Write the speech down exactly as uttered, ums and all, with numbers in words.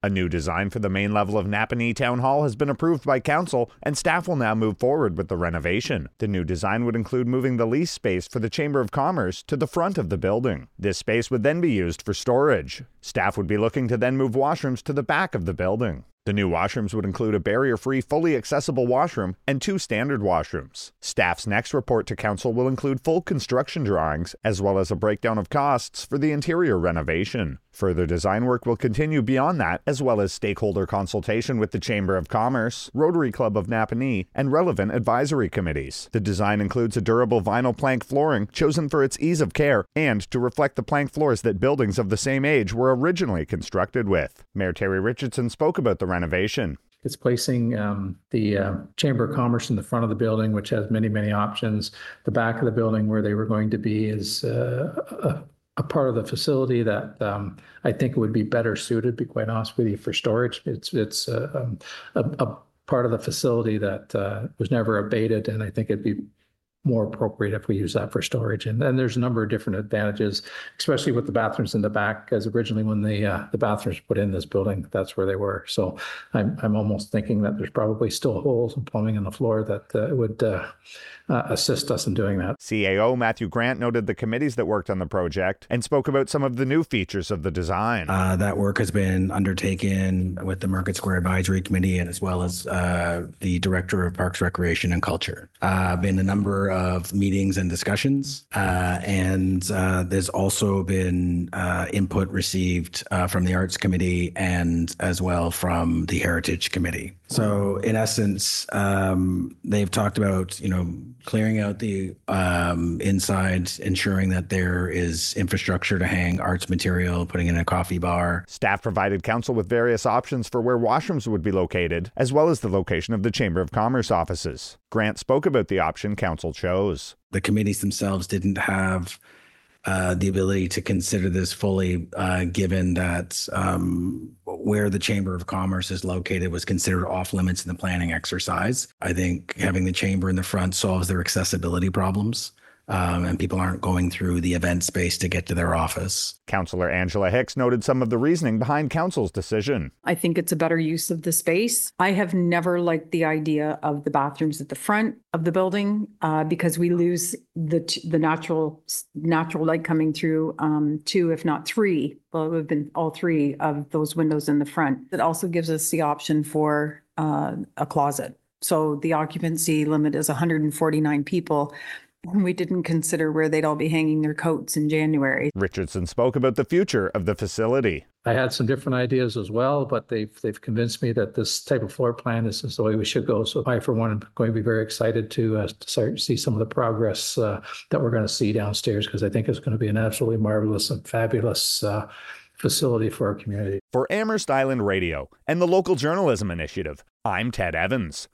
A new design for the main level of Napanee Town Hall has been approved by council, and staff will now move forward with the renovation. The new design would include moving the lease space for the Chamber of Commerce to the front of the building. This space would then be used for storage. Staff would be looking to then move washrooms to the back of the building. The new washrooms would include a barrier-free, fully accessible washroom and two standard washrooms. Staff's next report to council will include full construction drawings, as well as a breakdown of costs for the interior renovation. Further design work will continue beyond that, as well as stakeholder consultation with the Chamber of Commerce, Rotary Club of Napanee, and relevant advisory committees. The design includes a durable vinyl plank flooring chosen for its ease of care and to reflect the plank floors that buildings of the same age were originally constructed with. Mayor Terry Richardson spoke about the renovation. It's placing um, the uh, Chamber of Commerce in the front of the building, which has many, many options. The back of the building where they were going to be is uh, a, a part of the facility that um, I think would be better suited, to be quite honest with you, for storage. It's it's uh, um, a, a part of the facility that uh, was never abated, and I think it'd be more appropriate if we use that for storage. And then there's a number of different advantages, especially with the bathrooms in the back, because originally when the uh, the bathrooms were put in this building, that's where they were. So I'm I'm almost thinking that there's probably still holes in plumbing in the floor that uh, would uh, uh, assist us in doing that. C A O Matthew Grant noted the committees that worked on the project and spoke about some of the new features of the design. Uh, that work has been undertaken with the Market Square Advisory Committee and as well as uh, the Director of Parks, Recreation and Culture. Uh, been a number of meetings and discussions, uh, and uh, there's also been uh, input received uh, from the Arts Committee and as well from the Heritage Committee. So in essence, um, they've talked about, you know, clearing out the um, inside, ensuring that there is infrastructure to hang arts material, putting in a coffee bar. Staff provided council with various options for where washrooms would be located, as well as the location of the Chamber of Commerce offices. Grant spoke about the option council chose. The committees themselves didn't have uh, the ability to consider this fully, uh, given that um, where the Chamber of Commerce is located was considered off limits in the planning exercise. I think having the chamber in the front solves their accessibility problems. Um, and people aren't going through the event space to get to their office. Councillor Angela Hicks noted some of the reasoning behind council's decision. I think it's a better use of the space. I have never liked the idea of the bathrooms at the front of the building uh, because we lose the the natural natural light coming through um, two, if not three. Well, it would have been all three of those windows in the front. It also gives us the option for uh, a closet. So the occupancy limit is one hundred forty-nine people. We didn't consider where they'd all be hanging their coats in January. Richardson spoke about the future of the facility. I had some different ideas as well, but they've they've convinced me that this type of floor plan is, is the way we should go. So I, for one, am going to be very excited to, uh, to start to see some of the progress uh, that we're going to see downstairs, because I think it's going to be an absolutely marvelous and fabulous uh, facility for our community. For Amherst Island Radio and the Local Journalism Initiative, I'm Ted Evans.